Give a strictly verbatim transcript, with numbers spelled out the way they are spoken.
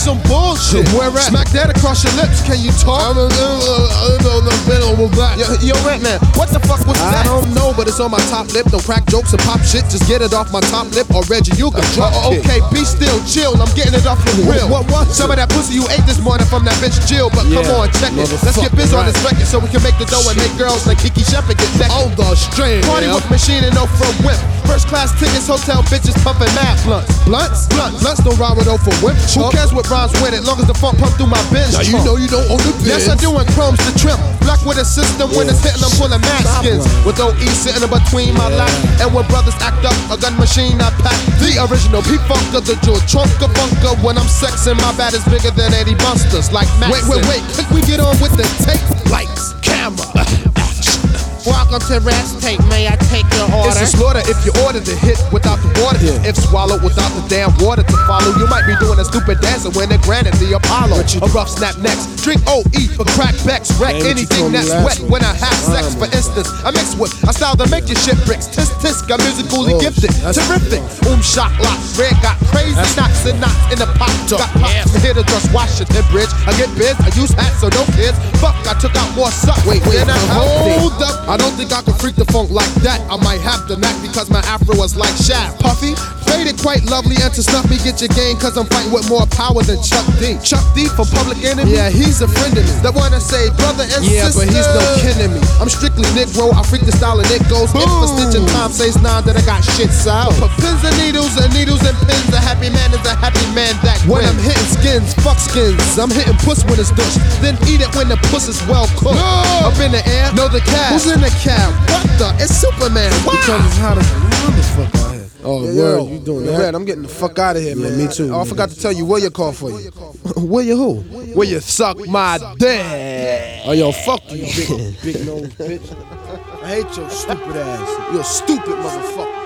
some bullshit. Where at? Smack that across your lips, can you talk? I'm a little black. Yo, yo, Red Man, what the fuck was I that? I don't know, but it's on my top lip. Don't crack jokes and pop shit. Just get it off my top lip, or Reggie, you can drop Oh, it. okay, be still, chill. I'm getting it off your grill. What, what? Some of that pussy you ate this morning from that bitch Jill. But come Yeah, on, check it. Let's get busy on right. this record so we can make the dough and make girls like Kiki Shepard get naked. On the string, Party man. with machine and no from whip. First class tickets, hotel bitches pumping mad blunts. Blunts? Blunts. Blunts don't ride with no for whip. Who cares what rhymes with it? Long as the funk pump through my Benz. Now you trunk. know you don't own the biz. Yes, I do, and chrome's the trim. Black with a system, when it's hitting, I'm pulling mad skins. With O E sitting in between my lap. And when brothers act up, a gun machine I pack. The original P-Funker, the Joe Trunker Funker. When I'm sexing, my bat is bigger than Eddie Busters. Like Max. Wait, wait, wait. Think we get on with the tape? Lights, camera. Welcome to Rest Tape, may I take your order? It's a slaughter if you order the hit without the water. Yeah. If swallowed without the damn water to follow, you might be doing a stupid dance and when it granted the Apollo. A rough snap next, drink O E for crack backs, wreck Hey, what you anything told me that's last wet when I have sex. Um, For instance, I mix with a style that make your shit bricks. Tisk tisk, I'm musically Oh, gifted, that's- terrific. Boom shock lock, red got crazy knots and knots in the pop. Got pops here to just Washington Bridge. I get biz, I use hats so no kids. Fuck, I took out more suck. Wait, wait, than I hold up. I don't think I can freak the funk like that. I might have the knack because my afro was like Shaq. Puffy, faded quite lovely, and to snuff me get your game, cause I'm fighting with more power than Chuck D. Chuck D from Public Enemy. Yeah, he's a friend of me. That wanna say brother and Yeah, sister. but he's no kin to me. I'm strictly Negro, I freak the style and it goes. If for stitching time says nine, then I got shit sour. For pins and needles and needles and pins, a happy man is a happy man that When I'm wins. hitting skins, fuck skins. I'm hitting puss when it's dushed. Then eat it when the puss is well cooked. No! Up in the air, know the cab. Who's in the cab? What the? It's Superman. Wow. Because it's hot as a motherfucker out here. Oh, Yeah, word, yo, you doing yo, that? Red, I'm getting the fuck out of here, man. me too, Oh, I man. forgot to tell you, William called for you. Where you who? Will you suck my dick? Oh, yo, fuck you, big, big nose bitch. I hate your stupid ass. You're a stupid motherfucker.